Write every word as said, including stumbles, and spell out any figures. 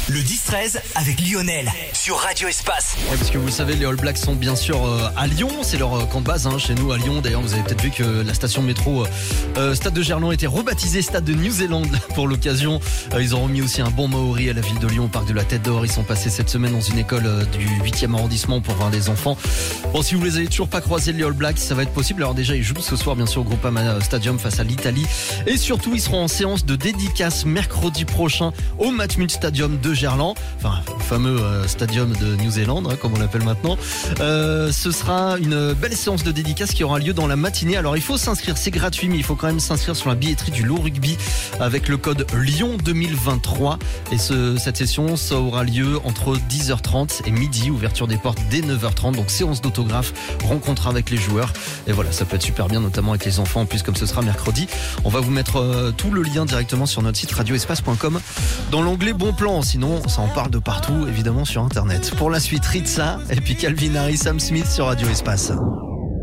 Le dix treize avec Lionel sur Radio Espace. Ouais, parce que vous le savez, les All Blacks sont bien sûr euh, à Lyon. C'est leur euh, camp de base hein, chez nous à Lyon. D'ailleurs, vous avez peut-être vu que la station de métro euh, Stade de Gerland a été rebaptisée Stade de New Zealand pour l'occasion. Euh, ils ont remis aussi un bon Maori à la ville de Lyon au parc de la Tête d'Or. Ils sont passés cette semaine dans une école euh, du huitième arrondissement pour voir les enfants. Bon, si vous les avez toujours pas croisés, les All Blacks, ça va être possible. Alors déjà, ils jouent ce soir bien sûr au Groupama Stadium face à l'Italie. Et surtout, ils seront en séance de dédicace mercredi prochain au Matmut Stadium de Gerland. Enfin, le fameux euh, stadium de New Zealand, hein, comme on l'appelle maintenant. Euh, ce sera une belle séance de dédicace qui aura lieu dans la matinée. Alors, il faut s'inscrire, c'est gratuit, mais il faut quand même s'inscrire sur la billetterie du Low Rugby avec le code Lyon deux mille vingt-trois. Et ce, cette session, ça aura lieu entre dix heures trente et midi, ouverture des portes dès neuf heures trente. Donc, séance d'autographe, rencontre avec les joueurs. Et voilà, ça peut être super bien, notamment avec les enfants. En plus, comme ce sera mercredi, on va vous mettre euh, tout le lien directement sur notre site radio espace point com dans l'onglet Bon Plan. Sinon, ça en parle de partout, évidemment, sur Internet. Pour la suite, Ritza et puis Calvin Harris, Sam Smith sur Radio Espace.